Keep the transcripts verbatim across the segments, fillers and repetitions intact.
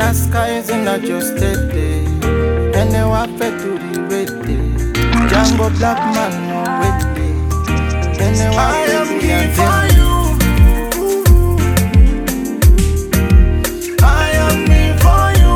Alaska is not just a day. And they were fed to the red day. Django Black Man no red day. And they were I am here for you. I am here for you.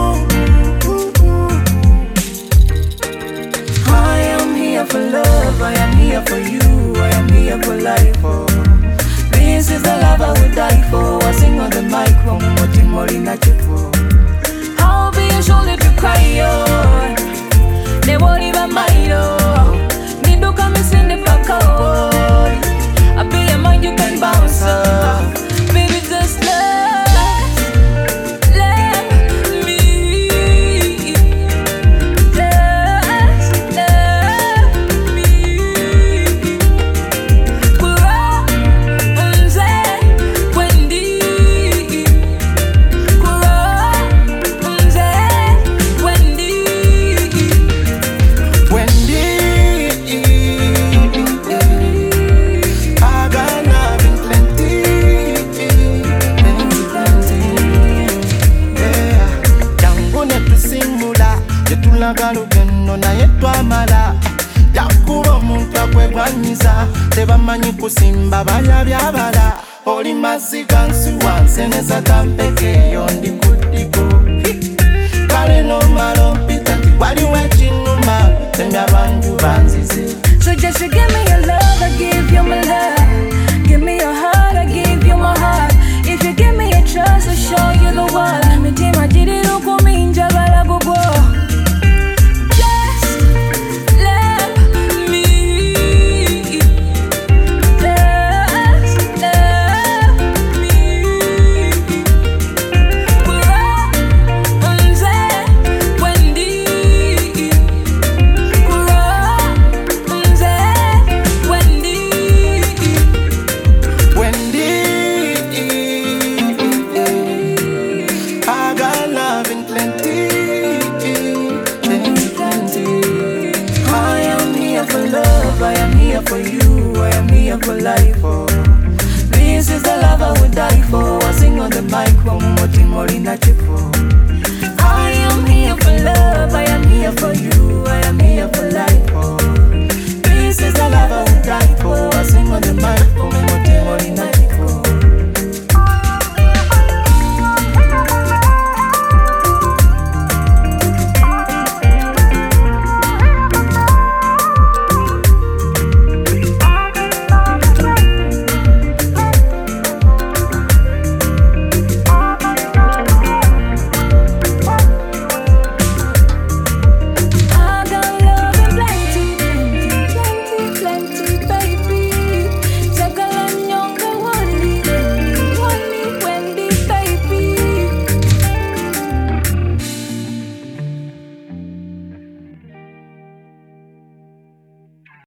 I am here for love, I am here for you, I am here for life. Oh. This is the love I would die for. I sing on the mic, one more thing more in that you for. I'll be your shoulder to cry on. They won't even mind, oh. Need to come and sing the back out. I'll be your mind, you can bounce up. Baby, just let, let me. Let, let me. Kura, unze, Wendy. Kura, unze, Wendy. Wendy, I got nothing plenty, plenty, plenty. Yeah, yangu netusimula, yetulaga lugendo na yetwamala. Yakuba omuntu akwegwanyiza, tebamanyi kusimba balya byabala. Oli mazzi gansuwa nseneza tampekeyo.